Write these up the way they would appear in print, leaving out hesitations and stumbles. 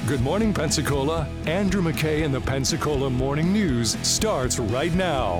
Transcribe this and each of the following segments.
Good morning, Pensacola. Andrew McKay in the Pensacola Morning News starts right now.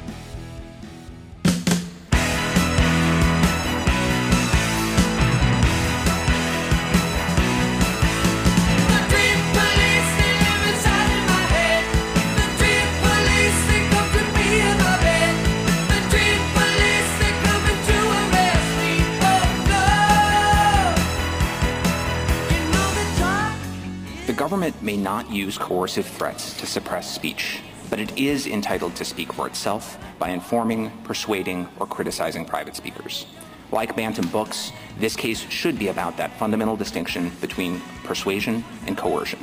The government may not use coercive threats to suppress speech, but it is entitled to speak for itself by informing, persuading, or criticizing private speakers. Like Bantam Books, this case should be about that fundamental distinction between persuasion and coercion.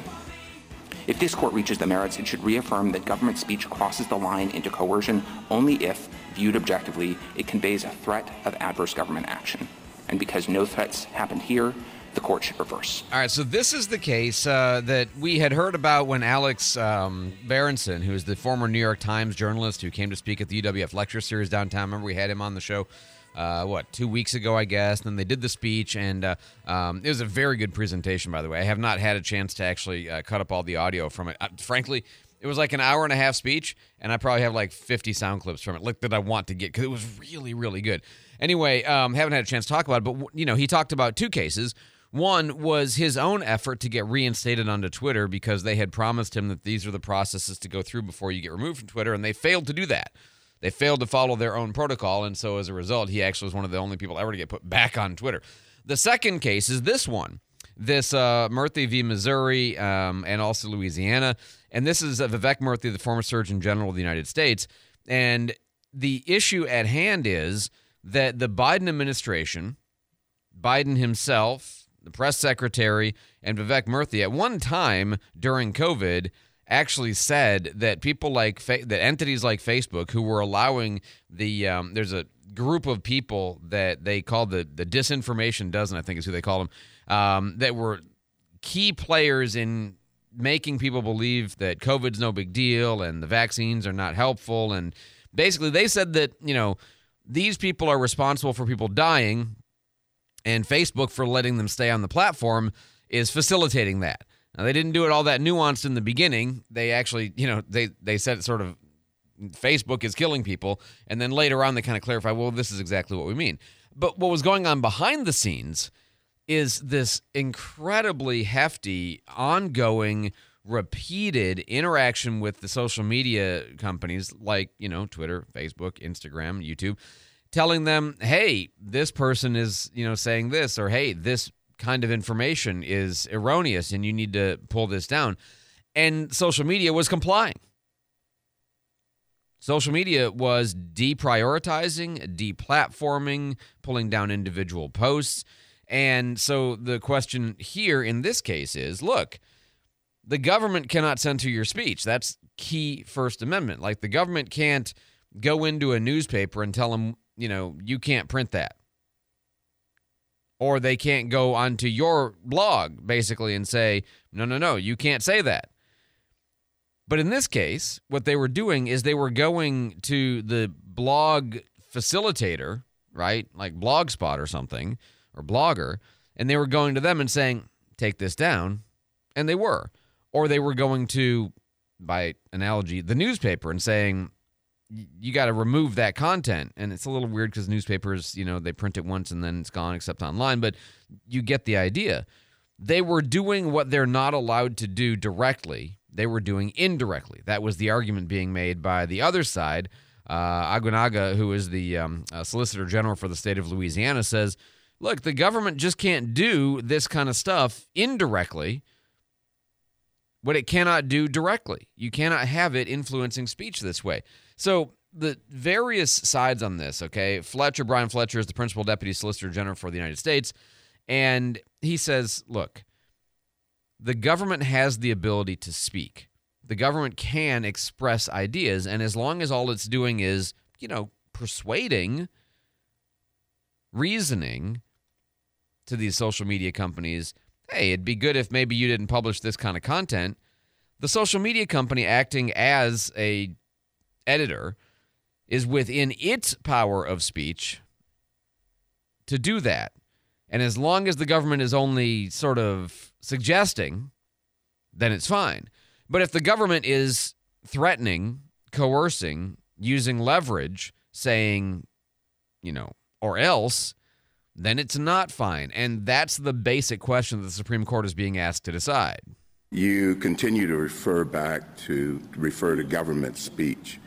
If this court reaches the merits, it should reaffirm that government speech crosses the line into coercion only if, viewed objectively, it conveys a threat of adverse government action. And because no threats happened here, the court should reverse. All right, so this is the case that we had heard about when Alex Berenson, who is the former New York Times journalist who came to speak at the UWF lecture series downtown. Remember, we had him on the show, 2 weeks ago, I guess. And then they did the speech, and it was a very good presentation, by the way. I have not had a chance to actually cut up all the audio from it. Frankly, it was like an hour and a half speech, and I probably have like 50 sound clips from it that I want to get because it was really, really good. Anyway, haven't had a chance to talk about it, but he talked about two cases. One was his own effort to get reinstated onto Twitter because they had promised him that these are the processes to go through before you get removed from Twitter, and they failed to do that. They failed to follow their own protocol, and so as a result, he actually was one of the only people ever to get put back on Twitter. The second case is this one, this Murthy v. Missouri and also Louisiana, and this is Vivek Murthy, the former Surgeon General of the United States, and the issue at hand is that the Biden administration, Biden himself, the press secretary, and Vivek Murthy at one time during COVID actually said that people like that entities like Facebook, who were allowing there's a group of people that they call the disinformation dozen, I think is who they call them, that were key players in making people believe that COVID's no big deal and the vaccines are not helpful. And basically they said that, these people are responsible for people dying, and Facebook, for letting them stay on the platform, is facilitating that. Now, they didn't do it all that nuanced in the beginning. They actually, they said sort of Facebook is killing people. And then later on, they kind of clarify, well, this is exactly what we mean. But what was going on behind the scenes is this incredibly hefty, ongoing, repeated interaction with the social media companies like, Twitter, Facebook, Instagram, YouTube, telling them, hey, this person is, saying this, or hey, this kind of information is erroneous and you need to pull this down. And social media was complying. Social media was deprioritizing, deplatforming, pulling down individual posts. And so the question here in this case is, look, the government cannot censor your speech. That's key First Amendment. Like, the government can't go into a newspaper and tell them, you can't print that. Or they can't go onto your blog, basically, and say, no, you can't say that. But in this case, what they were doing is they were going to the blog facilitator, right, like Blogspot or something, or Blogger, and they were going to them and saying, take this down, and they were. Or they were going to, by analogy, the newspaper and saying, you got to remove that content. And it's a little weird because newspapers, they print it once and then it's gone except online, but you get the idea. They were doing what they're not allowed to do directly. They were doing indirectly. That was the argument being made by the other side. Aguinaga, who is the Solicitor General for the state of Louisiana, says, look, the government just can't do this kind of stuff indirectly what it cannot do directly. You cannot have it influencing speech this way. So the various sides on this, okay, Brian Fletcher is the Principal Deputy Solicitor General for the United States, and he says, look, the government has the ability to speak. The government can express ideas, and as long as all it's doing is, persuading, reasoning to these social media companies, hey, it'd be good if maybe you didn't publish this kind of content, the social media company acting as a editor is within its power of speech to do that. And as long as the government is only sort of suggesting then it's fine. But if the government is threatening, coercing, using leverage, saying, or else, then it's not fine. And that's the basic question that the Supreme Court is being asked to decide. You continue to refer to government speech.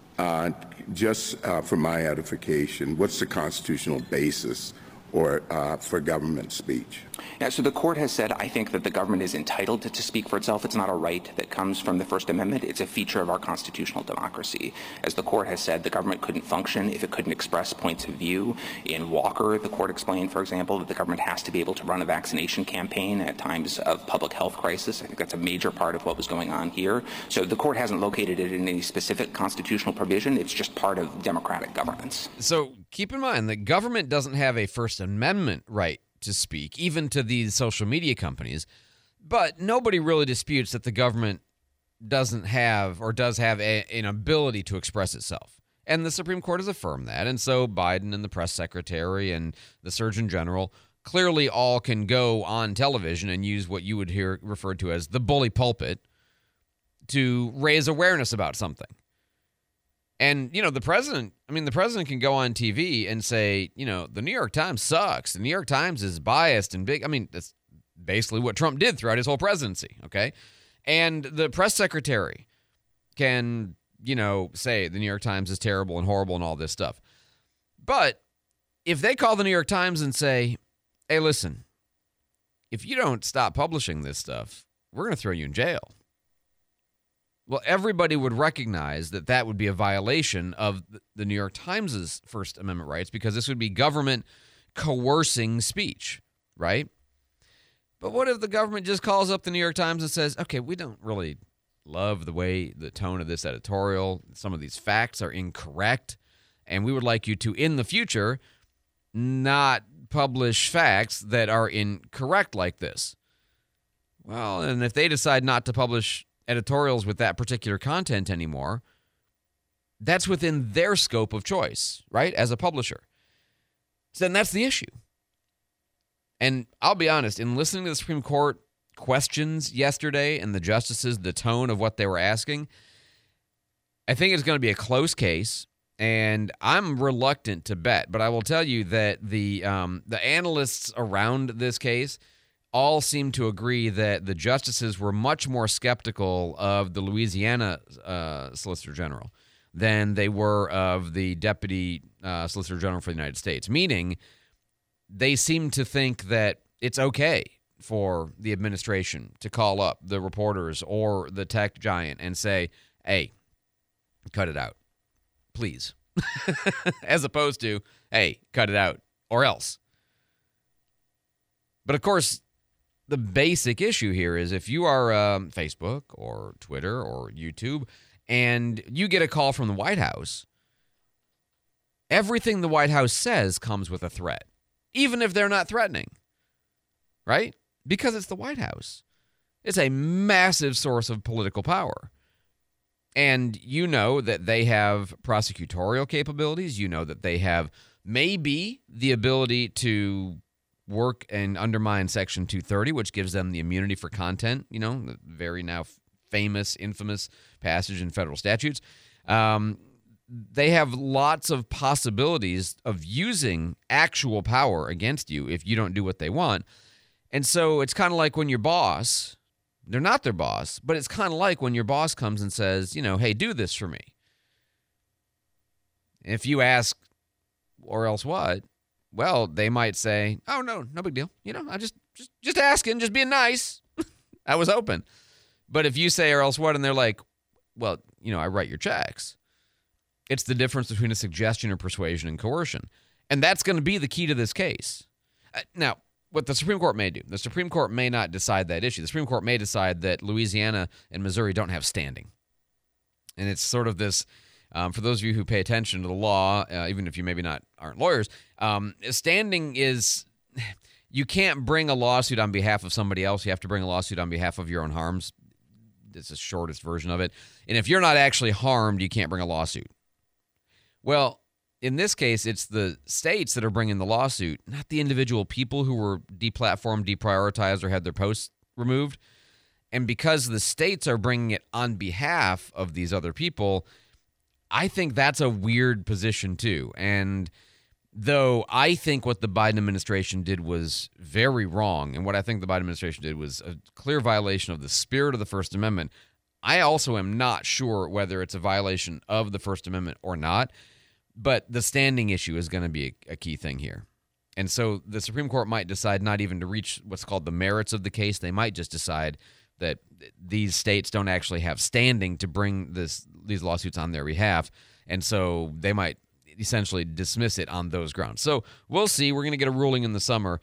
Just for my edification, what's the constitutional basis for government speech? Yeah, so the court has said, I think, that the government is entitled to speak for itself. It's not a right that comes from the First Amendment. It's a feature of our constitutional democracy. As the court has said, the government couldn't function if it couldn't express points of view. In Walker, the court explained, for example, that the government has to be able to run a vaccination campaign at times of public health crisis. I think that's a major part of what was going on here. So the court hasn't located it in any specific constitutional provision. It's just part of democratic governance. So keep in mind that government doesn't have a First Amendment right to speak, even to these social media companies. But nobody really disputes that the government doesn't have or does have an ability to express itself. And the Supreme Court has affirmed that. And so Biden and the press secretary and the Surgeon General clearly all can go on television and use what you would hear referred to as the bully pulpit to raise awareness about something. And, the president can go on TV and say, the New York Times sucks. The New York Times is biased and big. That's basically what Trump did throughout his whole presidency, okay? And the press secretary can, say the New York Times is terrible and horrible and all this stuff. But if they call the New York Times and say, hey, listen, if you don't stop publishing this stuff, we're going to throw you in jail. Well, everybody would recognize that that would be a violation of the New York Times' First Amendment rights, because this would be government coercing speech, right? But what if the government just calls up the New York Times and says, okay, we don't really love the tone of this editorial. Some of these facts are incorrect, and we would like you to, in the future, not publish facts that are incorrect like this. Well, and if they decide not to publish editorials with that particular content anymore, that's within their scope of choice, right, as a publisher. So then that's the issue. And I'll be honest, in listening to the Supreme Court questions yesterday and the justices, the tone of what they were asking, I think it's going to be a close case, and I'm reluctant to bet. But I will tell you that the analysts around this case all seem to agree that the justices were much more skeptical of the Louisiana Solicitor General than they were of the Deputy Solicitor General for the United States, meaning they seem to think that it's okay for the administration to call up the reporters or the tech giant and say, hey, cut it out, please, as opposed to, hey, cut it out or else. But of course, the basic issue here is if you are Facebook or Twitter or YouTube and you get a call from the White House, everything the White House says comes with a threat, even if they're not threatening, right? Because it's the White House. It's a massive source of political power. And you know that they have prosecutorial capabilities. You know that they have maybe the ability to work and undermine Section 230, which gives them the immunity for content, the very now famous, infamous passage in federal statutes. They have lots of possibilities of using actual power against you if you don't do what they want. And so it's kind of like when your boss, they're not their boss, but it's kind of like when your boss comes and says, hey, do this for me. If you ask, or else what? Well, they might say, oh, no big deal. I just asking, just being nice. I was open. But if you say, or else what, and they're like, well, I write your checks. It's the difference between a suggestion or persuasion and coercion. And that's going to be the key to this case. Now, what the Supreme Court may do, the Supreme Court may not decide that issue. The Supreme Court may decide that Louisiana and Missouri don't have standing. And it's sort of this, for those of you who pay attention to the law, even if you maybe aren't lawyers, standing is, you can't bring a lawsuit on behalf of somebody else. You have to bring a lawsuit on behalf of your own harms. It's the shortest version of it. And if you're not actually harmed, you can't bring a lawsuit. Well, in this case, it's the states that are bringing the lawsuit, not the individual people who were deplatformed, deprioritized, or had their posts removed. And because the states are bringing it on behalf of these other people, I think that's a weird position too. And though I think what the Biden administration did was very wrong, and what I think the Biden administration did was a clear violation of the spirit of the First Amendment, I also am not sure whether it's a violation of the First Amendment or not. But the standing issue is going to be a key thing here. And so the Supreme Court might decide not even to reach what's called the merits of the case. They might just decide that these states don't actually have standing to bring these lawsuits on their behalf. And so they might essentially dismiss it on those grounds. So we'll see. We're going to get a ruling in the summer.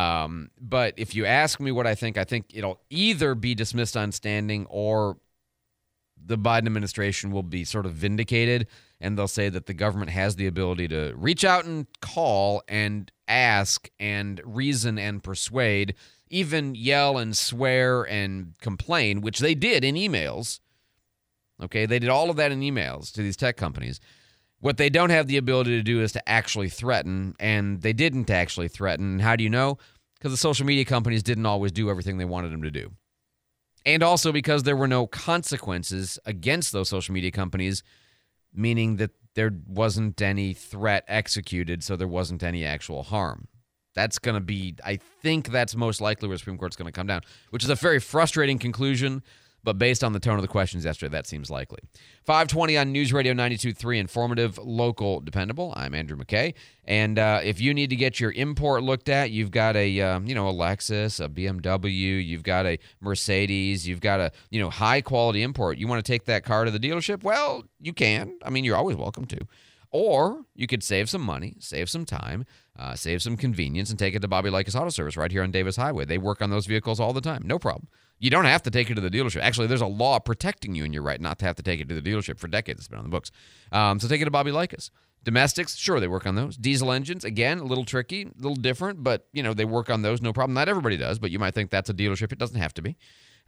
But if you ask me what I think it'll either be dismissed on standing or the Biden administration will be sort of vindicated, and they'll say that the government has the ability to reach out and call and ask and reason and persuade, even yell and swear and complain, which they did in emails. Okay, they did all of that in emails to these tech companies. What they don't have the ability to do is to actually threaten, and they didn't actually threaten. How do you know? Because the social media companies didn't always do everything they wanted them to do. And also because there were no consequences against those social media companies, meaning that there wasn't any threat executed, so there wasn't any actual harm. That's going to be, I think that's most likely where the Supreme Court's going to come down, which is a very frustrating conclusion, but based on the tone of the questions yesterday, that seems likely. 520 on News Radio 92.3, informative, local, dependable. I'm Andrew McKay. And if you need to get your import looked at, you've got a a Lexus, a BMW, you've got a Mercedes, you've got a high-quality import. You want to take that car to the dealership? Well, you can. I mean, you're always welcome to. Or you could save some money, save some time, save some convenience, and take it to Bobby Likas Auto Service right here on Davis Highway. They work on those vehicles all the time. No problem. You don't have to take it to the dealership. Actually, there's a law protecting you and your right not to have to take it to the dealership for decades. It's been on the books. So take it to Bobby Likas. Domestics, sure, they work on those. Diesel engines, again, a little tricky, a little different, but, they work on those, no problem. Not everybody does, but you might think that's a dealership. It doesn't have to be.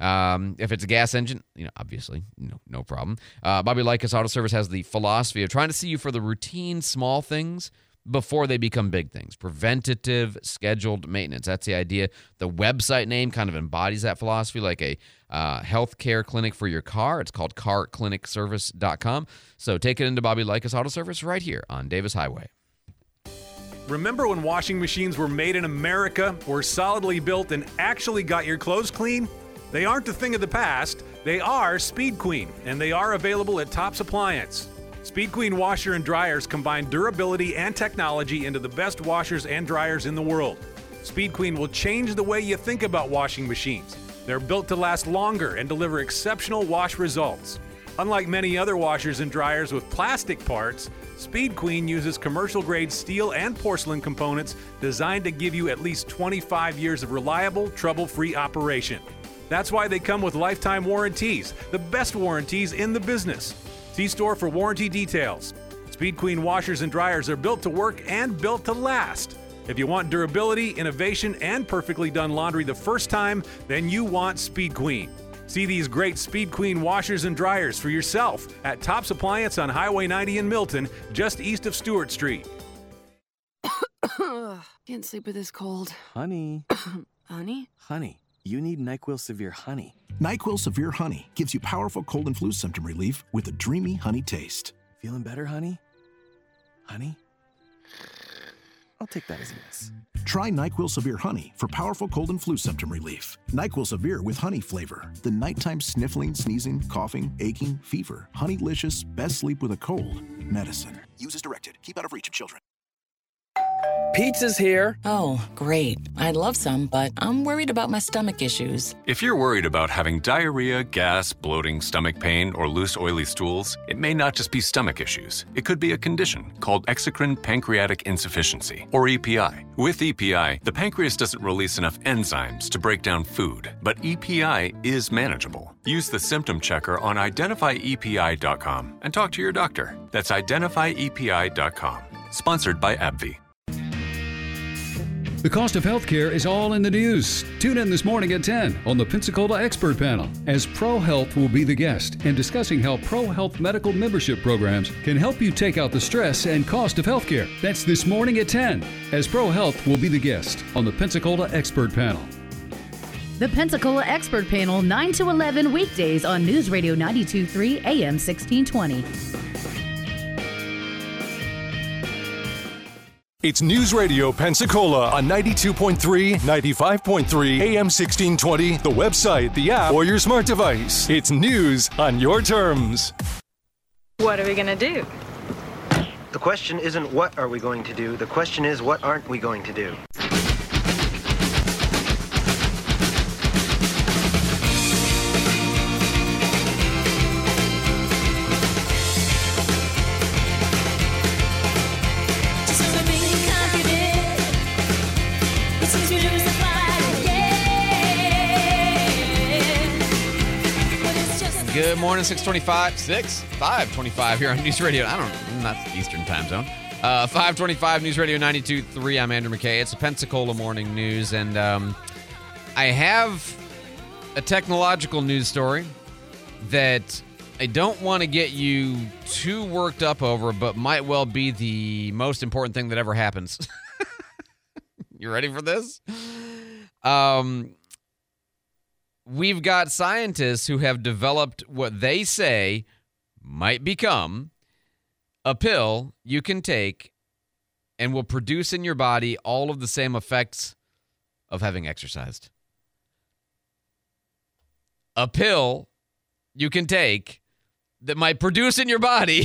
If it's a gas engine, obviously, no problem. Bobby Likas Auto Service has the philosophy of trying to see you for the routine small things before they become big things. Preventative, scheduled maintenance. That's the idea. The website name kind of embodies that philosophy, like a healthcare clinic for your car. It's called carclinicservice.com. So take it into Bobby Likas Auto Service right here on Davis Highway. Remember when washing machines were made in America, were solidly built, and actually got your clothes clean? They aren't a thing of the past. They are Speed Queen, and they are available at Tops Appliance. Speed Queen washer and dryers combine durability and technology into the best washers and dryers in the world. Speed Queen will change the way you think about washing machines. They're built to last longer and deliver exceptional wash results. Unlike many other washers and dryers with plastic parts, Speed Queen uses commercial-grade steel and porcelain components designed to give you at least 25 years of reliable, trouble-free operation. That's why they come with lifetime warranties, the best warranties in the business. See store for warranty details. Speed Queen washers and dryers are built to work and built to last. If you want durability, innovation, and perfectly done laundry the first time, then you want Speed Queen. See these great Speed Queen washers and dryers for yourself at Tops Appliance on Highway 90 in Milton, just east of Stewart Street. Can't sleep with this cold. Honey. Honey? Honey. You need NyQuil Severe Honey. NyQuil Severe Honey gives you powerful cold and flu symptom relief with a dreamy honey taste. Feeling better, honey? Honey? I'll take that as a yes. Try NyQuil Severe Honey for powerful cold and flu symptom relief. NyQuil Severe with honey flavor. The nighttime sniffling, sneezing, coughing, aching, fever. Honeylicious, best sleep with a cold. Medicine. Use as directed. Keep out of reach of children. Pizza's here. Oh, great. I'd love some, but I'm worried about my stomach issues. If you're worried about having diarrhea, gas, bloating, stomach pain, or loose, oily stools, it may not just be stomach issues. It could be a condition called exocrine pancreatic insufficiency, or EPI. With EPI, the pancreas doesn't release enough enzymes to break down food, but EPI is manageable. Use the symptom checker on identifyepi.com and talk to your doctor. That's identifyepi.com. Sponsored by AbbVie. The cost of healthcare is all in the news. Tune in this morning at 10 on the Pensacola Expert Panel, as ProHealth will be the guest and discussing how ProHealth medical membership programs can help you take out the stress and cost of healthcare. That's this morning at 10, as ProHealth will be the guest on the Pensacola Expert Panel. The Pensacola Expert Panel, 9 to 11 weekdays on News Radio 92.3 AM 1620. It's News Radio Pensacola on 92.3, 95.3, AM 1620, the website, the app, or your smart device. It's news on your terms. What are we going to do? The question isn't what are we going to do. The question is what aren't we going to do? Good morning, 525 here on News Radio. Not Eastern time zone. 525 News Radio 92.3. I'm Andrew McKay. It's the Pensacola Morning News, and I have a technological news story that I don't want to get you too worked up over, but might well be the most important thing that ever happens. You ready for this? We've got scientists who have developed what they say might become a pill you can take and will produce in your body all of the same effects of having exercised. A pill you can take that might produce in your body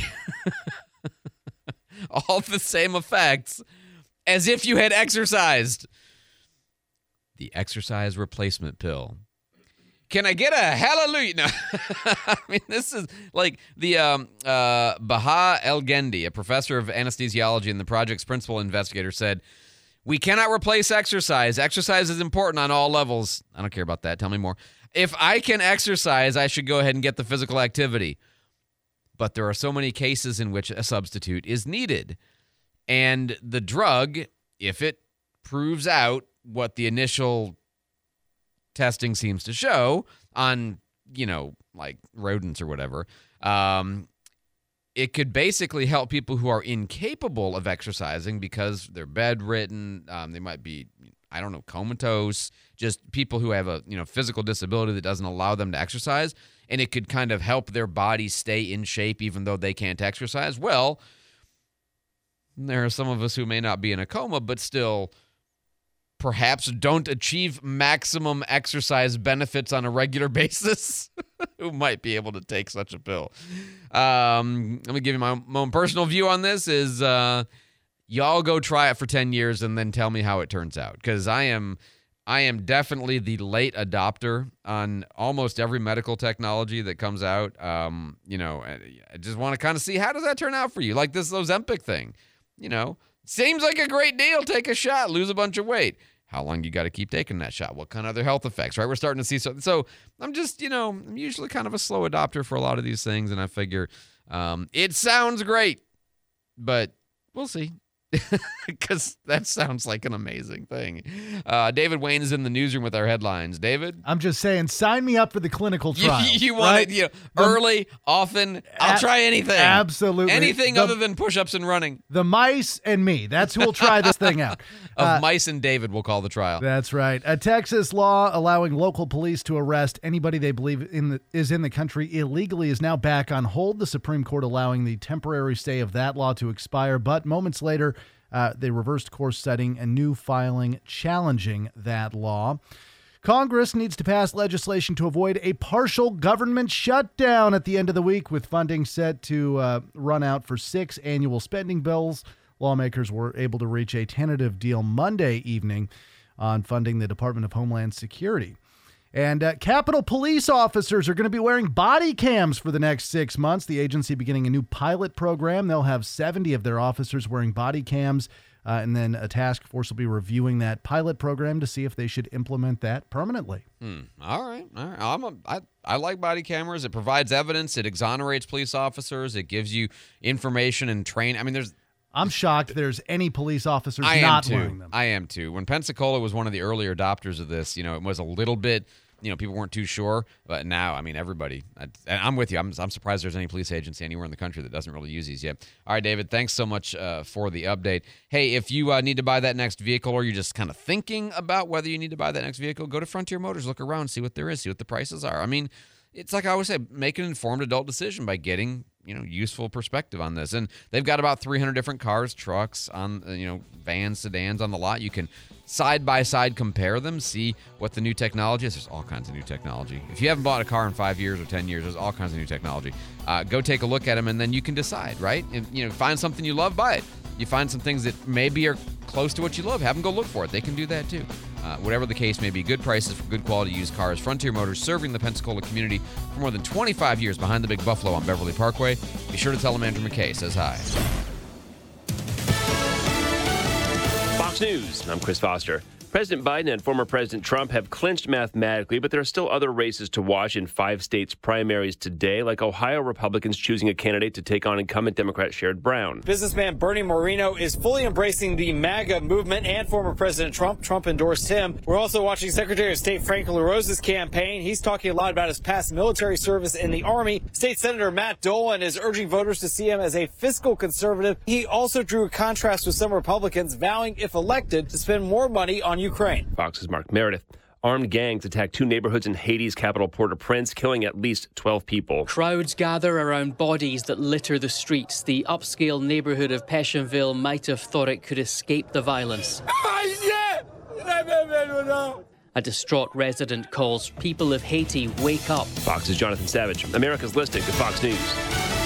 all the same effects as if you had exercised. The exercise replacement pill. Can I get a hallelujah? No. I mean, this is like the Baha El-Gendi, a professor of anesthesiology and the project's principal investigator, said, "We cannot replace exercise. Exercise is important on all levels." I don't care about that. Tell me more. If I can exercise, I should go ahead and get the physical activity. But there are so many cases in which a substitute is needed. And the drug, if it proves out what the initial testing seems to show on, like rodents or whatever, it could basically help people who are incapable of exercising because they're bedridden, they might be, comatose, just people who have a, physical disability that doesn't allow them to exercise, and it could kind of help their body stay in shape even though they can't exercise. Well, there are some of us who may not be in a coma, but still perhaps don't achieve maximum exercise benefits on a regular basis who might be able to take such a pill. Let me give you my own personal view on this is y'all go try it for 10 years and then tell me how it turns out. Because I am definitely the late adopter on almost every medical technology that comes out. I just want to kind of see how does that turn out for you? Like this Ozempic thing, seems like a great deal. Take a shot, lose a bunch of weight. How long you got to keep taking that shot? What kind of other health effects, right? We're starting to see something. So I'm just, I'm usually kind of a slow adopter for a lot of these things, and I figure it sounds great, but we'll see. Because that sounds like an amazing thing. David Wayne is in the newsroom with our headlines. David? I'm just saying, sign me up for the clinical trial. You want it early, often. I'll try anything. Absolutely. Anything other than push-ups and running. The mice and me. That's who will try this thing out. Mice and David will call the trial. That's right. A Texas law allowing local police to arrest anybody they believe is in the country illegally is now back on hold. The Supreme Court allowing the temporary stay of that law to expire, but moments later, they reversed course, setting a new filing challenging that law. Congress needs to pass legislation to avoid a partial government shutdown at the end of the week, with funding set to run out for 6 annual spending bills. Lawmakers were able to reach a tentative deal Monday evening on funding the Department of Homeland Security. And Capitol Police officers are going to be wearing body cams for the next 6 months. The agency beginning a new pilot program. They'll have 70 of their officers wearing body cams, and then a task force will be reviewing that pilot program to see if they should implement that permanently. All right. I like body cameras. It provides evidence. It exonerates police officers. It gives you information and training. I mean, I'm shocked there's any police officers not wearing them. I am too. When Pensacola was one of the earlier adopters of this, it was a little bit people weren't too sure, but now, I mean, everybody. And I'm with you. I'm surprised there's any police agency anywhere in the country that doesn't really use these yet. All right, David, thanks so much for the update. Hey, if you need to buy that next vehicle, or you're just kind of thinking about whether you need to buy that next vehicle, go to Frontier Motors, look around, see what there is, see what the prices are. I mean, it's like I always say, make an informed adult decision by getting useful perspective on this. And they've got about 300 different cars, trucks, on vans, sedans on the lot. You can side by side compare them, see what the new technology is. There's all kinds of new technology. If you haven't bought a car in 5 years or 10 years, there's all kinds of new technology. Go take a look at them, and then you can decide, right? And, find something you love, buy it. You find some things that maybe are close to what you love, have them go look for it. They can do that too. Whatever the case may be, good prices for good quality used cars. Frontier Motors, serving the Pensacola community for more than 25 years, behind the Big Buffalo on Beverly Parkway. Be sure to tell them Andrew McKay says hi. Fox News, I'm Chris Foster. President Biden and former President Trump have clinched mathematically, but there are still other races to watch in 5 states' primaries today, like Ohio Republicans choosing a candidate to take on incumbent Democrat Sherrod Brown. Businessman Bernie Moreno is fully embracing the MAGA movement, and former President Trump endorsed him. We're also watching Secretary of State Frank LaRosa's campaign. He's talking a lot about his past military service in the Army. State Senator Matt Dolan is urging voters to see him as a fiscal conservative. He also drew a contrast with some Republicans, vowing, if elected, to spend more money on Ukraine. Fox's Mark Meredith. Armed gangs attacked 2 neighborhoods in Haiti's capital Port-au-Prince, killing at least 12 people. Crowds gather around bodies that litter the streets. The upscale neighborhood of Pétionville might have thought it could escape the violence. A distraught resident calls people of Haiti wake up. Fox's Jonathan Savage. America's listening to Fox News.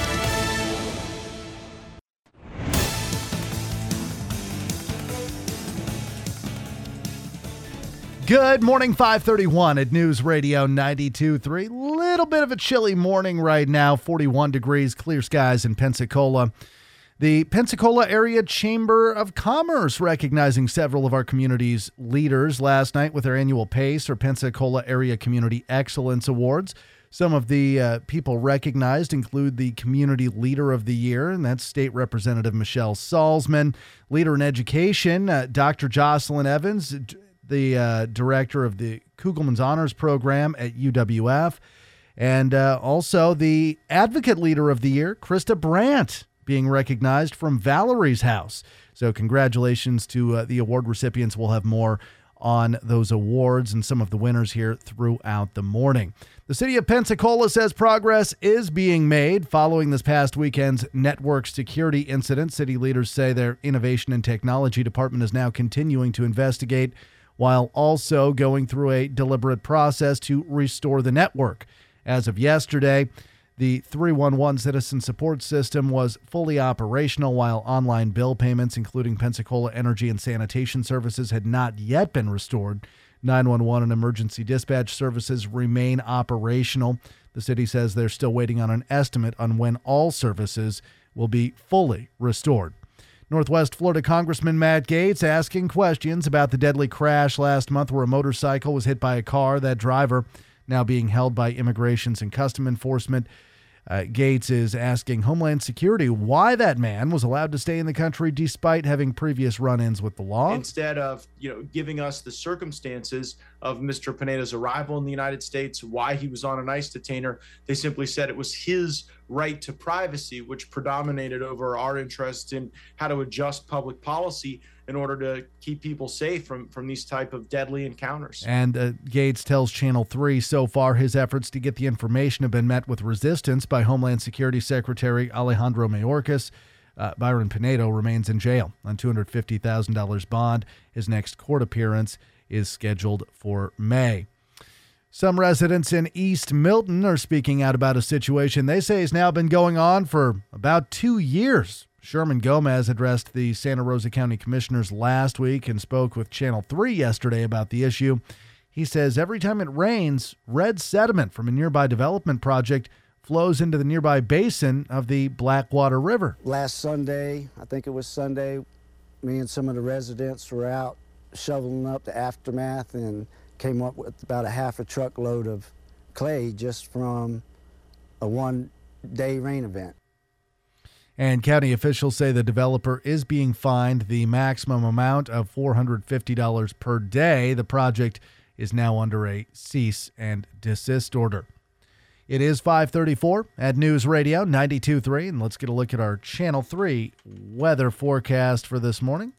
Good morning, 531 at News Radio 92.3. Little bit of a chilly morning right now, 41 degrees, clear skies in Pensacola. The Pensacola Area Chamber of Commerce recognizing several of our community's leaders last night with their annual PACE, or Pensacola Area Community Excellence Awards. Some of the people recognized include the Community Leader of the Year, and that's State Representative Michelle Salzman. Leader in Education, Dr. Jocelyn Evans, the director of the Kugelman's Honors Program at UWF, and also the Advocate Leader of the Year, Krista Brandt, being recognized from Valerie's House. So congratulations to the award recipients. We'll have more on those awards and some of the winners here throughout the morning. The city of Pensacola says progress is being made following this past weekend's network security incident. City leaders say their Innovation and Technology Department is now continuing to investigate, while also going through a deliberate process to restore the network. As of yesterday, the 311 citizen support system was fully operational, while online bill payments, including Pensacola Energy and Sanitation Services, had not yet been restored. 911 and emergency dispatch services remain operational. The city says they're still waiting on an estimate on when all services will be fully restored. Northwest Florida Congressman Matt Gaetz asking questions about the deadly crash last month where a motorcycle was hit by a car. That driver now being held by Immigrations and Customs Enforcement. Gaetz is asking Homeland Security why that man was allowed to stay in the country despite having previous run-ins with the law. Instead of, giving us the circumstances of Mr. Pineda's arrival in the United States, why he was on an ICE detainer, they simply said it was his right to privacy, which predominated over our interest in how to adjust public policy in order to keep people safe from these type of deadly encounters. And Gaetz tells Channel 3 so far his efforts to get the information have been met with resistance by Homeland Security Secretary Alejandro Mayorkas. Byron Pinedo remains in jail on $250,000 bond. His next court appearance is scheduled for May. Some residents in East Milton are speaking out about a situation they say has now been going on for about 2 years. Sherman Gomez addressed the Santa Rosa County Commissioners last week and spoke with Channel 3 yesterday about the issue. He says every time it rains, red sediment from a nearby development project flows into the nearby basin of the Blackwater River. Last Sunday, I think it was Sunday, me and some of the residents were out shoveling up the aftermath and came up with about a half a truckload of clay just from a one-day rain event. And county officials say the developer is being fined the maximum amount of $450 per day. The project is now under a cease and desist order. It is 5:34 at News Radio 92.3, and let's get a look at our Channel 3 weather forecast for this morning.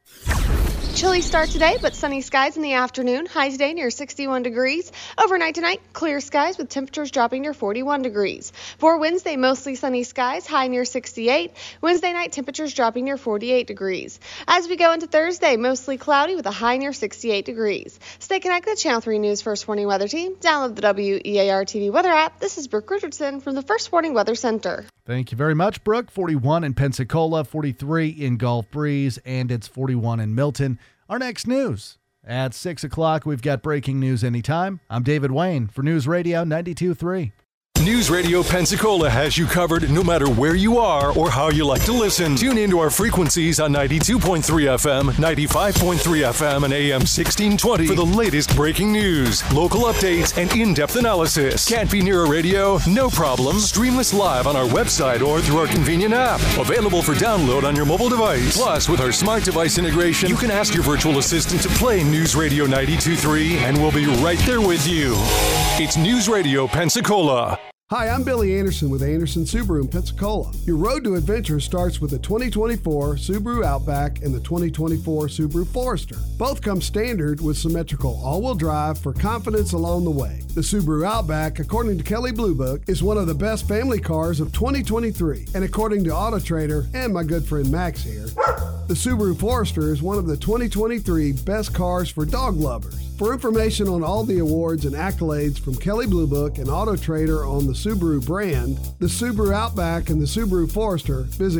Chilly start today, but sunny skies in the afternoon. High today near 61 degrees. Overnight tonight, clear skies with temperatures dropping near 41 degrees. For Wednesday, mostly sunny skies, high near 68. Wednesday night, temperatures dropping near 48 degrees. As we go into Thursday, mostly cloudy with a high near 68 degrees. Stay connected, Channel 3 News First Warning Weather Team. Download the WEAR TV weather app. This is Brooke Richardson from the First Warning Weather Center. Thank you very much, Brooke. 41 in Pensacola, 43 in Gulf Breeze, and it's 41 in Milton. Our next news. At 6 o'clock, we've got breaking news anytime. I'm David Wayne for News Radio 92.3. News Radio Pensacola has you covered no matter where you are or how you like to listen. Tune into our frequencies on 92.3 FM, 95.3 FM, and AM 1620 for the latest breaking news, local updates, and in-depth analysis. Can't be near a radio? No problem. Stream us live on our website or through our convenient app. Available for download on your mobile device. Plus, with our smart device integration, you can ask your virtual assistant to play News Radio 92.3, and we'll be right there with you. It's News Radio Pensacola. Hi, I'm Billy Anderson with Anderson Subaru in Pensacola. Your road to adventure starts with the 2024 Subaru Outback and the 2024 Subaru Forester. Both come standard with symmetrical all-wheel drive for confidence along the way. The Subaru Outback, according to Kelley Blue Book, is one of the best family cars of 2023. And according to Auto Trader and my good friend Max here, the Subaru Forester is one of the 2023 best cars for dog lovers. For information on all the awards and accolades from Kelley Blue Book and Auto Trader on the Subaru brand, the Subaru Outback, and the Subaru Forester, visit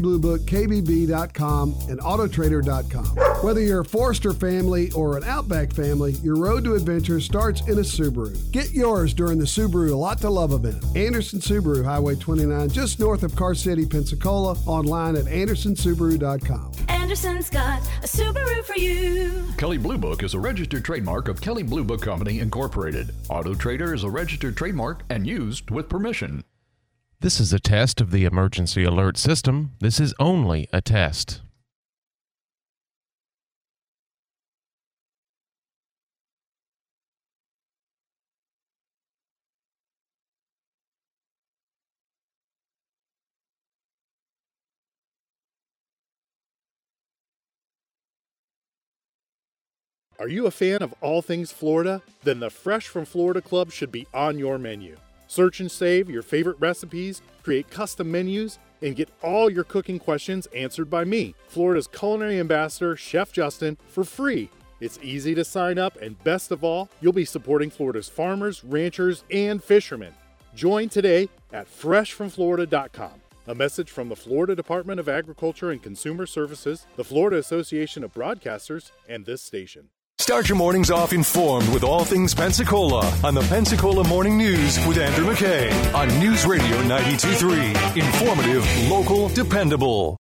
KelleyBlueBookKBB.com and AutoTrader.com. Whether you're a Forester family or an Outback family, your road to adventure starts in a Subaru. Get yours during the Subaru A Lot to Love event. Anderson Subaru, Highway 29, just north of Car City, Pensacola, online at AndersonSubaru.com. Anderson's got a Subaru for you. Kelley Blue Book is a registered trademark of Kelley Blue Book Company, Incorporated. Auto Trader is a registered trademark and used with permission. This is a test of the emergency alert system. This is only a test. Are you a fan of all things Florida? Then the Fresh from Florida Club should be on your menu. Search and save your favorite recipes, create custom menus, and get all your cooking questions answered by me, Florida's culinary ambassador, Chef Justin, for free. It's easy to sign up, and best of all, you'll be supporting Florida's farmers, ranchers, and fishermen. Join today at freshfromflorida.com. A message from the Florida Department of Agriculture and Consumer Services, the Florida Association of Broadcasters, and this station. Start your mornings off informed with all things Pensacola on the Pensacola Morning News with Andrew McKay on News Radio 92.3. Informative, local, dependable.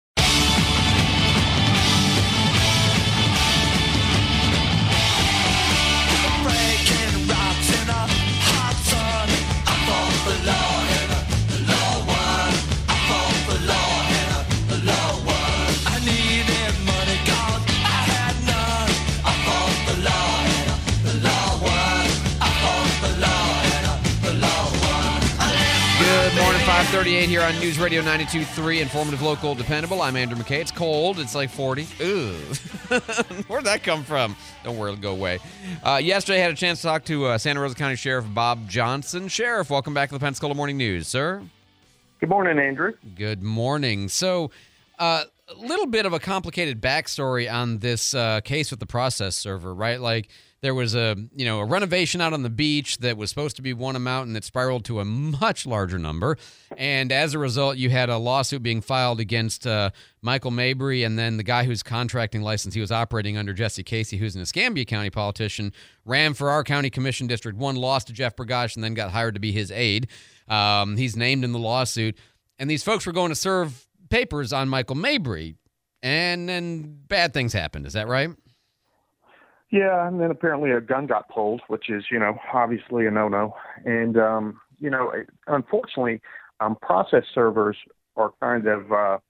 Good morning, 5:38 here on News Radio 92.3, informative, local, dependable. I'm Andrew McKay. It's cold. It's like 40. Ooh. Where'd that come from? Don't worry, it'll go away. Yesterday, I had a chance to talk to Santa Rosa County Sheriff Bob Johnson. Sheriff, welcome back to the Pensacola Morning News, sir. Good morning, Andrew. Good morning. So, a little bit of a complicated backstory on this case with the process server, right? Like, there was a renovation out on the beach that was supposed to be one amount and that spiraled to a much larger number. And as a result, you had a lawsuit being filed against Michael Mabry, and then the guy whose contracting license he was operating under, Jesse Casey, who's an Escambia County politician, ran for our county commission District 1, lost to Jeff Bergosh, and then got hired to be his aide. He's named in the lawsuit. And these folks were going to serve papers on Michael Mabry, and then bad things happened. Is that right? Yeah, and then apparently a gun got pulled, which is, obviously a no-no. And, unfortunately, process servers are kind of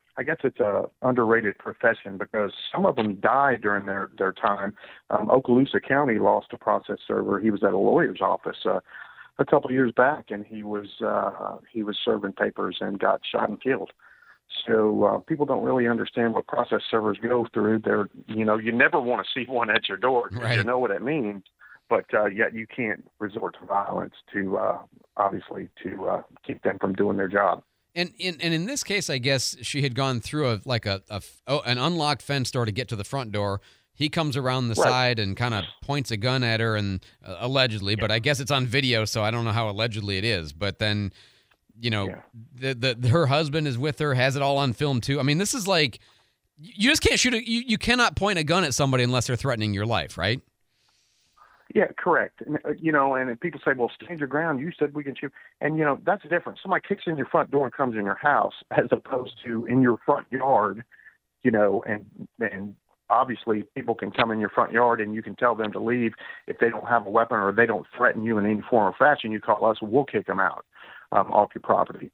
I guess it's a underrated profession because some of them died during their time. Okaloosa County lost a process server. He was at a lawyer's office a couple of years back, and he was serving papers and got shot and killed. So people don't really understand what process servers go through. You never want to see one at your door. Right. You know what it means, but yet you can't resort to violence to obviously keep them from doing their job. And in this case, I guess she had gone through an unlocked fence door to get to the front door. He comes around the side and kind of points a gun at her, and allegedly, but I guess it's on video, so I don't know how allegedly it is. But then, her husband is with her, has it all on film too. I mean, this is like, you just can't shoot you cannot point a gun at somebody unless they're threatening your life, right? Yeah, correct. And people say, well, stand your ground. You said we can shoot. And, that's different. Somebody kicks in your front door and comes in your house as opposed to in your front yard, and obviously people can come in your front yard and you can tell them to leave if they don't have a weapon or they don't threaten you in any form or fashion. You call us, we'll kick them out off your property.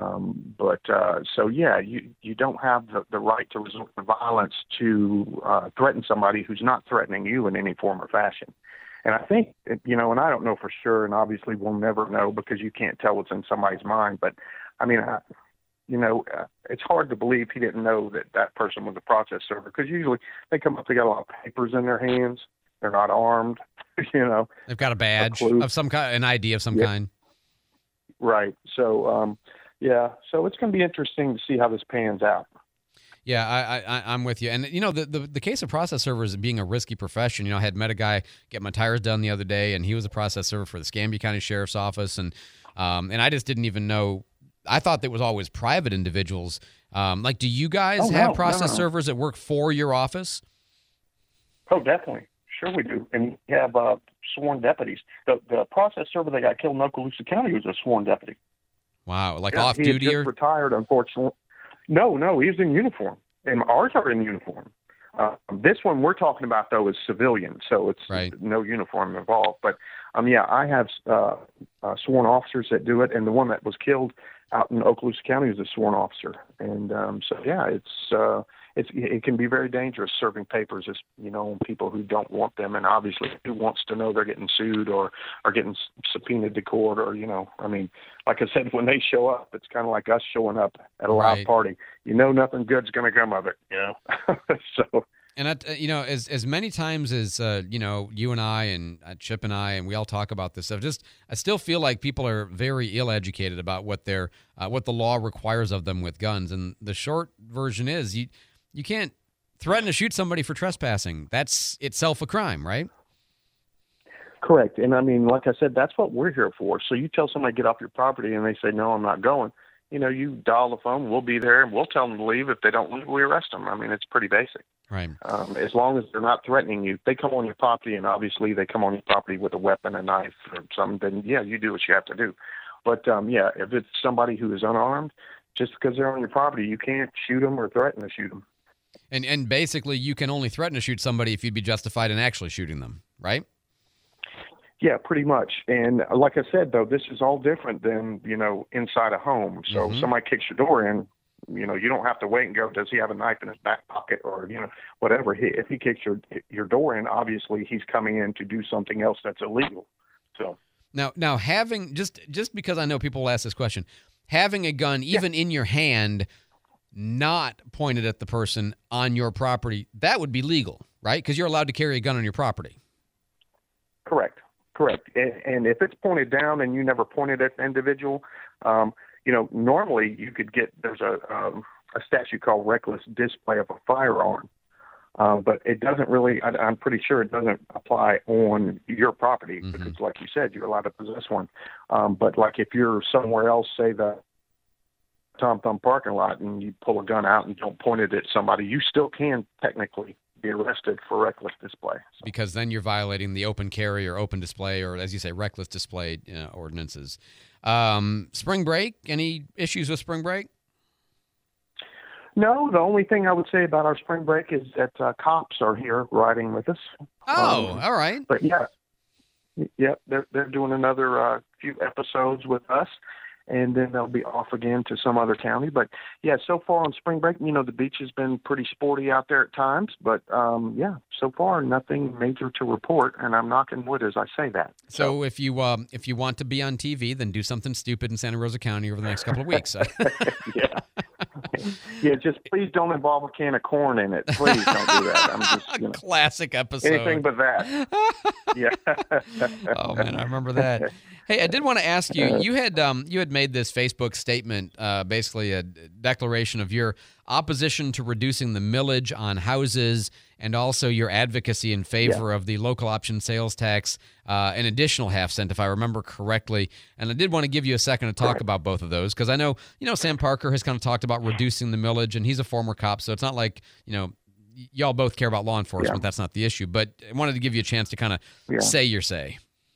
You don't have the right to resort to violence to threaten somebody who's not threatening you in any form or fashion. And I think, and I don't know for sure, and obviously we'll never know because you can't tell what's in somebody's mind. But, I mean, it's hard to believe he didn't know that person was a process server because usually they come up, they got a lot of papers in their hands. They're not armed, They've got a badge of some kind, an ID of some kind. Right. So, so it's going to be interesting to see how this pans out. Yeah, I'm with you. And, the case of process servers being a risky profession, I had met a guy get my tires done the other day, and he was a process server for the Escambia County Sheriff's Office. And I just didn't even know. I thought that was always private individuals. Do you guys have process servers that work for your office? Oh, definitely. Sure we do. And we have sworn deputies. The process server that got killed in Okaloosa County was a sworn deputy. Wow, off duty or? He just retired, unfortunately. No, he was in uniform, and ours are in uniform. This one we're talking about, though, is civilian, so it's no uniform involved. But, I have sworn officers that do it, and the one that was killed out in Okaloosa County is a sworn officer. And it can be very dangerous serving papers, on people who don't want them, and obviously who wants to know they're getting sued or are getting subpoenaed to court, or like I said, when they show up, it's kind of like us showing up at a loud party. Nothing good's going to come of it. So. And as many times as you and I and Chip and I, and we all talk about this stuff, I still feel like people are very ill-educated about what the law requires of them with guns. And the short version is you can't threaten to shoot somebody for trespassing. That's itself a crime, right? Correct. And like I said, that's what we're here for. So you tell somebody get off your property and they say, no, I'm not going. You dial the phone, we'll be there, and we'll tell them to leave. If they don't leave, we arrest them. It's pretty basic. Right. As long as they're not threatening you. If they come on your property, and obviously they come on your property with a weapon, a knife, or something, then, you do what you have to do. But, if it's somebody who is unarmed, just because they're on your property, you can't shoot them or threaten to shoot them. And basically, you can only threaten to shoot somebody if you'd be justified in actually shooting them, right? Yeah, pretty much. And like I said, though, this is all different than, inside a home. So somebody kicks your door in, you don't have to wait and go, does he have a knife in his back pocket or, whatever. If he kicks your door in, obviously he's coming in to do something else that's illegal. So Now having, just because I know people will ask this question, having a gun even in your hand, not pointed at the person on your property, that would be legal, right? Because you're allowed to carry a gun on your property. Correct. And if it's pointed down and you never pointed at the individual, normally you could there's a statute called reckless display of a firearm. But it doesn't really, I'm pretty sure it doesn't apply on your property because, like you said, you're allowed to possess one. But like if you're somewhere else, say the Tom Thumb parking lot, and you pull a gun out and don't point it at somebody, you still can technically be arrested for reckless display. So. Because then you're violating the open carry or open display, or as you say, reckless display ordinances. Spring break, any issues with spring break? No, the only thing I would say about our spring break is that cops are here riding with us. Oh, all right. But they're doing another few episodes with us. and then they'll be off again to some other county. But yeah, so far on spring break, the beach has been pretty sporty out there at times. But yeah, so far nothing major to report, and I'm knocking wood as I say that. So if you want to be on TV, then do something stupid in Santa Rosa County over the next couple of weeks. Yeah, just please don't involve a can of corn in it. Please don't do that. I'm just classic episode. Anything but that. Yeah. Oh man, I remember that. Hey, I did want to ask you. You had made this Facebook statement, basically a declaration of your opposition to reducing the millage on houses, and also your advocacy in favor of the local option sales tax, an additional half cent, if I remember correctly. And I did want to give you a second to talk about both of those, because I know Sam Parker has kind of talked about reducing the millage, and he's a former cop, so it's not like y'all both care about law enforcement. Yeah. That's not the issue. But I wanted to give you a chance to kind of say your say.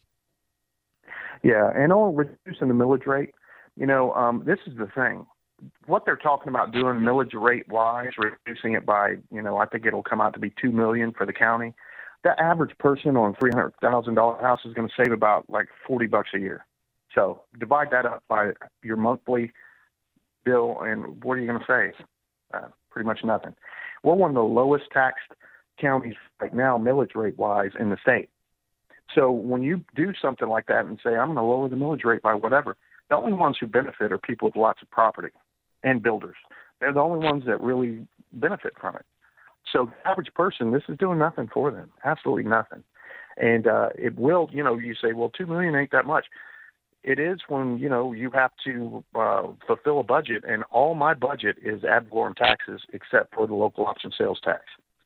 Yeah, and on reducing the millage rate, this is the thing. What they're talking about doing millage rate-wise, reducing it by, I think it'll come out to be $2 million for the county. The average person on a $300,000 house is going to save about like $40 a year. So divide that up by your monthly bill, and what are you going to save? Pretty much nothing. We're one of the lowest taxed counties right now, millage rate-wise, in the state. So when you do something like that and say, I'm going to lower the millage rate by whatever, the only ones who benefit are people with lots of property and builders. They're the only ones that really benefit from it. So the average person, this is doing nothing for them, absolutely nothing. And it will, you say, well, $2 million ain't that much. It is when, you have to fulfill a budget, and all my budget is ad valorem taxes except for the local option sales tax.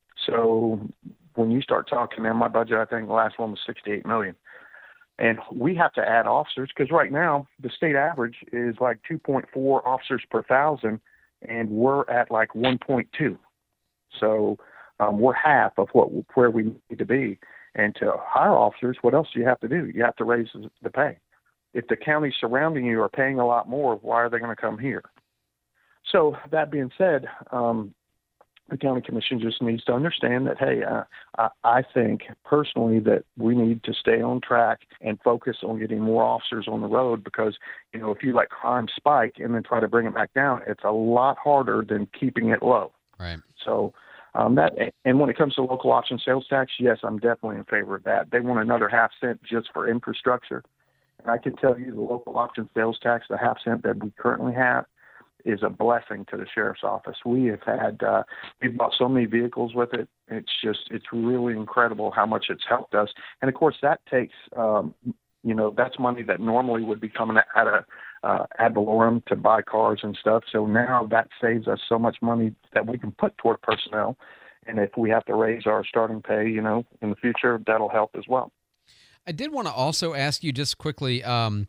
So when you start talking, man, my budget, I think the last one was $68 million. And we have to add officers because right now the state average is like 2.4 officers per 1,000, and we're at like 1.2. So we're half of where we need to be. And to hire officers, what else do you have to do? You have to raise the pay. If the counties surrounding you are paying a lot more, why are they going to come here? So that being said, the county commission just needs to understand that, hey, I think personally that we need to stay on track and focus on getting more officers on the road, because, if you let crime spike and then try to bring it back down, it's a lot harder than keeping it low. Right. So and when it comes to local option sales tax, yes, I'm definitely in favor of that. They want another half cent just for infrastructure. And I can tell you the local option sales tax, the half cent that we currently have, is a blessing to the sheriff's office. We have had, we've bought so many vehicles with it. It's really incredible how much it's helped us. And of course that takes, that's money that normally would be coming out of ad valorem to buy cars and stuff. So now that saves us so much money that we can put toward personnel. And if we have to raise our starting pay, in the future, that'll help as well. I did want to also ask you just quickly,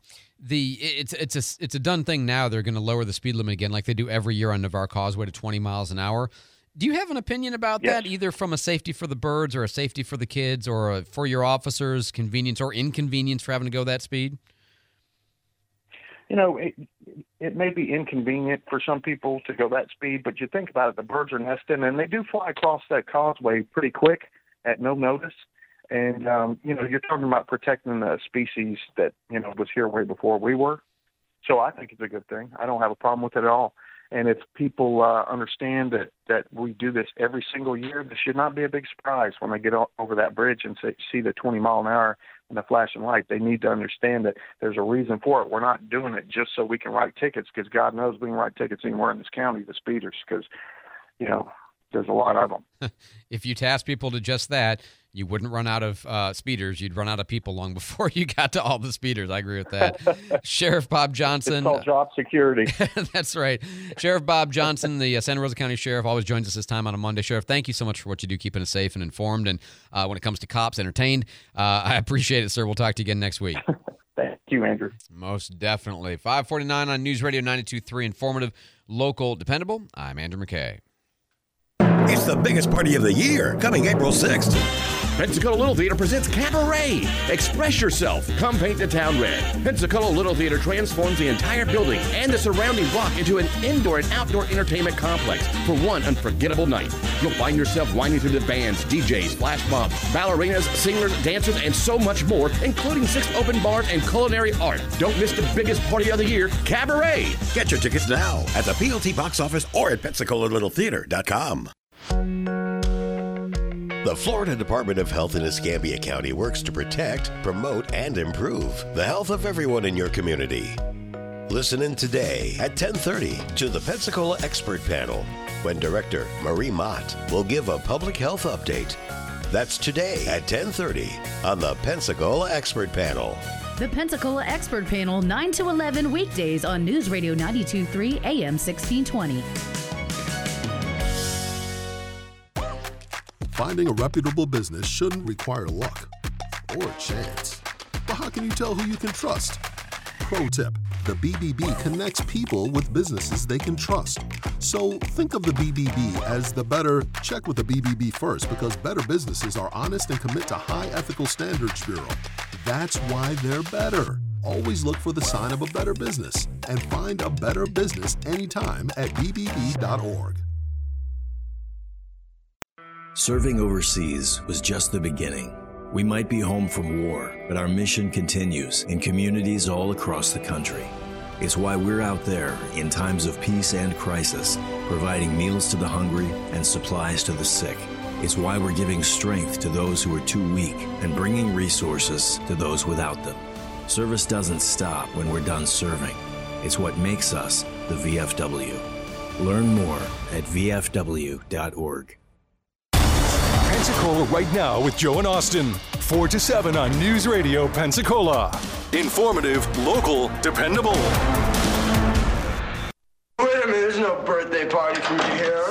it's a done thing now. They're going to lower the speed limit again, like they do every year on Navarre Causeway to 20 miles an hour. Do you have an opinion about that, either from a safety for the birds or a safety for the kids or for your officers, convenience or inconvenience for having to go that speed? It may be inconvenient for some people to go that speed, but you think about it, the birds are nesting, and they do fly across that causeway pretty quick at no notice. And, you're talking about protecting the species that, was here way before we were. So I think it's a good thing. I don't have a problem with it at all. And if people understand that we do this every single year, this should not be a big surprise when they get over that bridge and see the 20 mile an hour and the flashing light. They need to understand that there's a reason for it. We're not doing it just so we can write tickets, because God knows we can write tickets anywhere in this county, the speeders, because, there's a lot of them. If you task people to just that, you wouldn't run out of speeders. You'd run out of people long before you got to all the speeders. I agree with that. Sheriff Bob Johnson. It's called job security. That's right. Sheriff Bob Johnson, the Santa Rosa County Sheriff, always joins us this time on a Monday. Sheriff, thank you so much for what you do, keeping us safe and informed. And when it comes to cops, entertained. I appreciate it, sir. We'll talk to you again next week. Thank you, Andrew. Most definitely. 549 on News Radio 92.3, informative, local, dependable. I'm Andrew McKay. It's the biggest party of the year, coming April 6th. Pensacola Little Theater presents Cabaret. Express yourself. Come paint the town red. Pensacola Little Theater transforms the entire building and the surrounding block into an indoor and outdoor entertainment complex for one unforgettable night. You'll find yourself winding through the bands, DJs, flash mobs, ballerinas, singers, dancers, and so much more, including 6 open bars and culinary art. Don't miss the biggest party of the year, Cabaret. Get your tickets now at the PLT box office or at PensacolaLittleTheater.com. The Florida Department of Health in Escambia County works to protect, promote, and improve the health of everyone in your community. Listen in today at 10:30 to the Pensacola Expert Panel, when Director Marie Mott will give a public health update. That's today at 10:30 on the Pensacola Expert Panel. The Pensacola Expert Panel, 9 to 11 weekdays on News Radio 92.3 AM 1620. Finding a reputable business shouldn't require luck or chance. But how can you tell who you can trust? Pro tip, the BBB connects people with businesses they can trust. So think of the BBB as the better, check with the BBB first, because better businesses are honest and commit to high ethical standards bureau. That's why they're better. Always look for the sign of a better business and find a better business anytime at bbb.org. Serving overseas was just the beginning. We might be home from war, but our mission continues in communities all across the country. It's why we're out there in times of peace and crisis, providing meals to the hungry and supplies to the sick. It's why we're giving strength to those who are too weak and bringing resources to those without them. Service doesn't stop when we're done serving. It's what makes us the VFW. Learn more at vfw.org. Pensacola right now with Joe and Austin. 4 to 7 on News Radio Pensacola. Informative, local, dependable. Wait a minute, there's no birthday party for me here.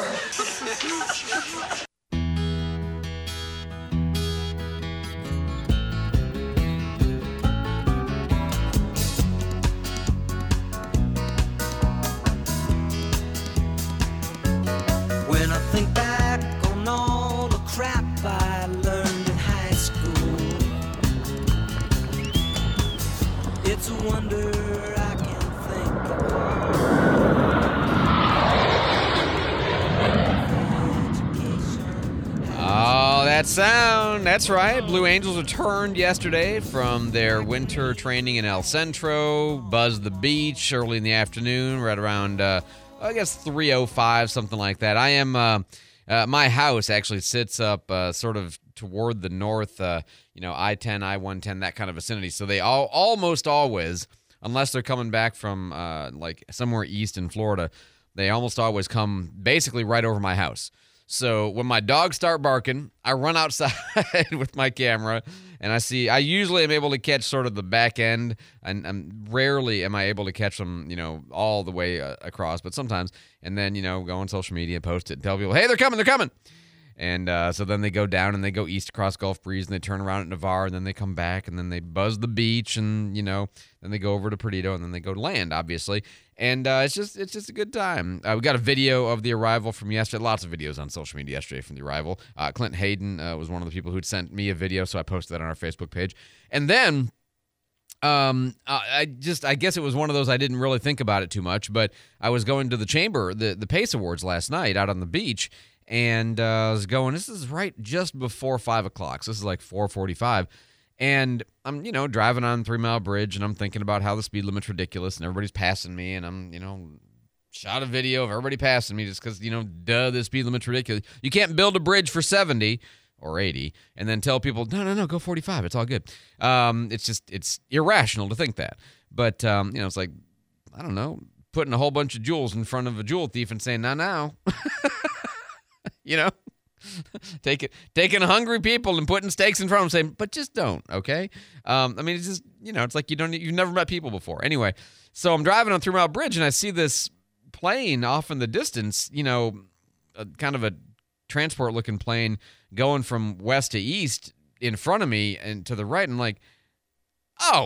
When I think back on all the crap I learned in high school, it's a wonder I can think of. Oh, that sound. That's right. Blue Angels returned yesterday from their winter training in El Centro, buzzed the beach early in the afternoon, right around, I guess 3:05, something like that. I am... my house actually sits up sort of toward the north, I-10, I-110, that kind of vicinity. So they almost always, unless they're coming back from like somewhere east in Florida, they almost always come basically right over my house. So when my dogs start barking, I run outside with my camera, and I usually am able to catch sort of the back end, and rarely am I able to catch them, all the way across, but sometimes, and then, go on social media, post it, and tell people, hey, they're coming. And so then they go down and they go east across Gulf Breeze, and they turn around at Navarre, and then they come back, and then they buzz the beach, and, then they go over to Perdido, and then they go to land, obviously. And it's just a good time. We got a video of the arrival from yesterday. Lots of videos on social media yesterday from the arrival. Clint Hayden was one of the people who'd sent me a video, so I posted that on our Facebook page. And then I guess it was one of those I didn't really think about it too much, but I was going to the chamber, the PACE Awards last night out on the beach, and I was going, this is right just before 5 o'clock, so this is like 4:45, and I'm, driving on 3 Mile Bridge, and I'm thinking about how the speed limit's ridiculous, and everybody's passing me, and I'm, shot a video of everybody passing me just because, the speed limit's ridiculous. You can't build a bridge for 70 or 80 and then tell people, no, go 45. It's all good. It's irrational to think that. But, it's like, I don't know, putting a whole bunch of jewels in front of a jewel thief and saying, now. Taking hungry people and putting steaks in front of them, saying, but just don't, okay? It's just, it's like you've never met people before. Anyway, so I'm driving on 3 Mile Bridge, and I see this plane off in the distance, kind of a transport-looking plane going from west to east in front of me and to the right. And I'm like, oh,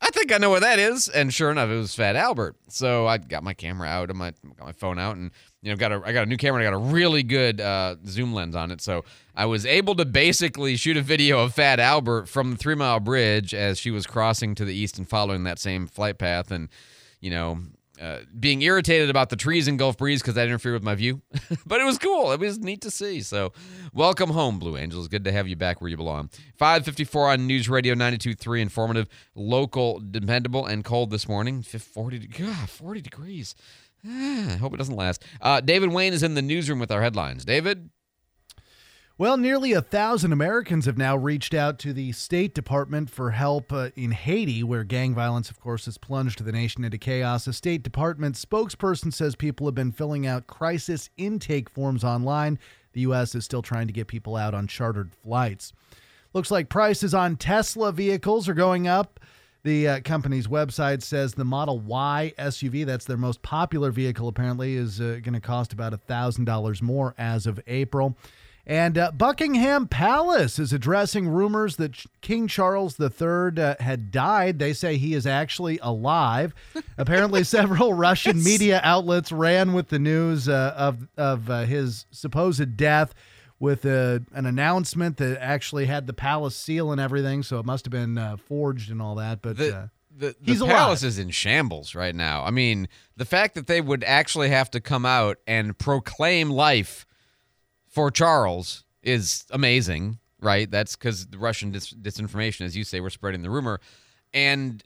I think I know what that is. And sure enough, it was Fat Albert. So I got my camera out and got my phone out, and I got a new camera and I got a really good zoom lens on it. So I was able to basically shoot a video of Fat Albert from the 3 Mile Bridge as she was crossing to the east and following that same flight path, and being irritated about the trees in Gulf Breeze because that interfered with my view. But it was cool. It was neat to see. So welcome home, Blue Angels. Good to have you back where you belong. 5:54 on News Radio 92.3, informative, local, dependable, and cold this morning. 40 degrees. I hope it doesn't last. David Wayne is in the newsroom with our headlines. David? Well, nearly 1,000 Americans have now reached out to the State Department for help in Haiti, where gang violence, of course, has plunged the nation into chaos. A State Department spokesperson says people have been filling out crisis intake forms online. The U.S. is still trying to get people out on chartered flights. Looks like prices on Tesla vehicles are going up. The company's website says the Model Y SUV, that's their most popular vehicle apparently, is going to cost about $1,000 more as of April. And Buckingham Palace is addressing rumors that King Charles III had died. They say he is actually alive. Apparently, several Russian media outlets ran with the news of his supposed death with an announcement that actually had the palace seal and everything, so it must have been forged and all that. But the he's palace alive. is in shambles right now. I mean, the fact that they would actually have to come out and proclaim life for Charles is amazing, right? That's because the Russian disinformation, as you say, we're spreading the rumor. And,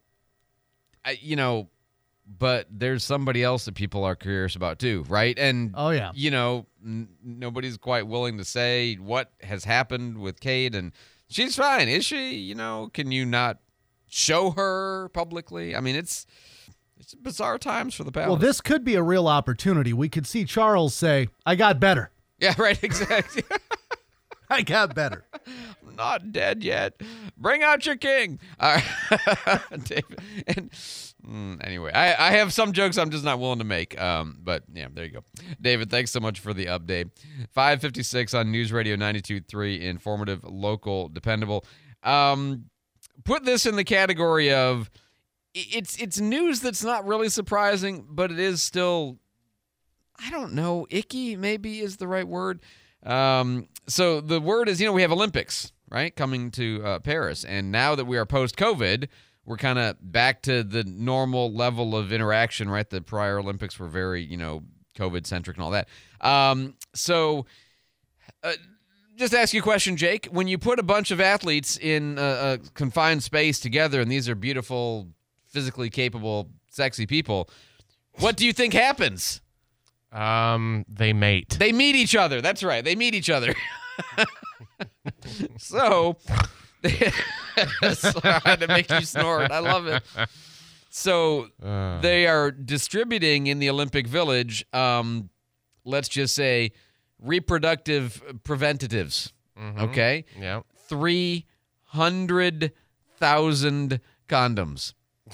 but there's somebody else that people are curious about too, right? And, oh, yeah. Nobody's quite willing to say what has happened with Kate. And she's fine, is she? Can you not show her publicly? I mean, it's bizarre times for the palace. Well, this could be a real opportunity. We could see Charles say, I got better. Yeah, right, exactly. I got better. I'm not dead yet. Bring out your king. All right. David. And, anyway, I have some jokes I'm just not willing to make. But, yeah, there you go. David, thanks so much for the update. 5:56 on News Radio 92.3, informative, local, dependable. Put this in the category of it's news that's not really surprising, but it is still, I don't know, icky maybe is the right word. So the word is, we have Olympics, right, coming to Paris. And now that we are post-COVID, we're kind of back to the normal level of interaction, right? The prior Olympics were very, COVID-centric and all that. Just ask you a question, Jake. When you put a bunch of athletes in a confined space together, and these are beautiful, physically capable, sexy people, what do you think happens? They mate. They meet each other. That's right. They meet each other. So, to make you snort. I love it. So, they are distributing in the Olympic Village, let's just say, reproductive preventatives. Mm-hmm. Okay? Yeah. 300,000 condoms.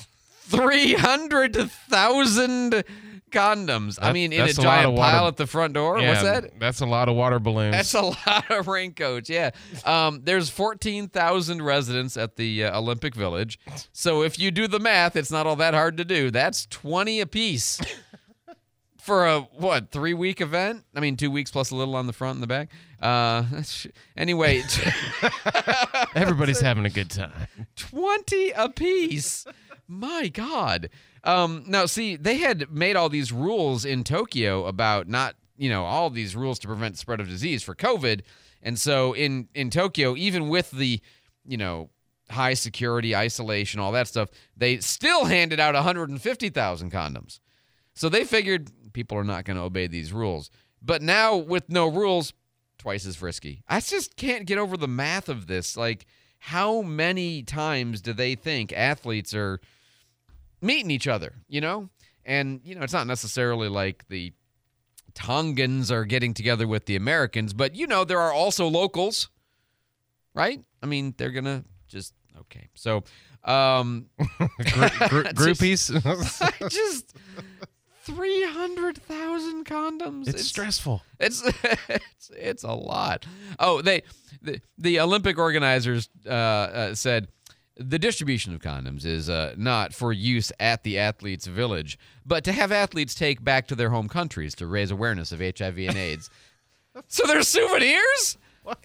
300,000 condoms. I mean, in a giant pile at the front door. Yeah, what's that? That's a lot of water balloons. That's a lot of raincoats. Yeah. There's 14,000 residents at the Olympic Village. So if you do the math, it's not all that hard to do. That's 20 apiece for a 3-week event? I mean, 2 weeks plus a little on the front and the back. Anyway, everybody's having a good time. 20 apiece. My God. Now, see, they had made all these rules in Tokyo about not, all these rules to prevent the spread of disease for COVID. And so in Tokyo, even with the, high security, isolation, all that stuff, they still handed out 150,000 condoms. So they figured people are not going to obey these rules. But now with no rules, twice as risky. I just can't get over the math of this. Like, how many times do they think athletes are meeting each other, And, it's not necessarily like the Tongans are getting together with the Americans, but, there are also locals, right? I mean, they're going to just, okay. So, groupies? just 300,000 condoms. It's stressful. It's a lot. Oh, the Olympic organizers said, the distribution of condoms is not for use at the athletes' village, but to have athletes take back to their home countries to raise awareness of HIV and AIDS. So they're souvenirs?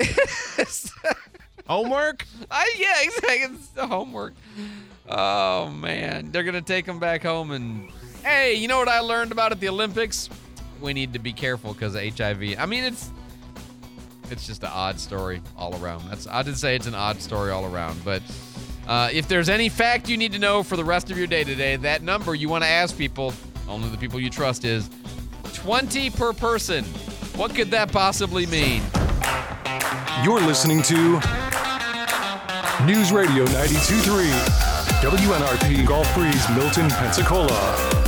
Homework? Yeah, exactly. It's the homework. Oh, man. They're going to take them back home and, hey, you know what I learned about at the Olympics? We need to be careful because of HIV. I mean, it's just an odd story all around. I did say it's an odd story all around. But if there's any fact you need to know for the rest of your day today, that number you want to ask people, only the people you trust, is 20 per person. What could that possibly mean? You're listening to News Radio 92.3, WNRP Gulf Breeze, Milton, Pensacola.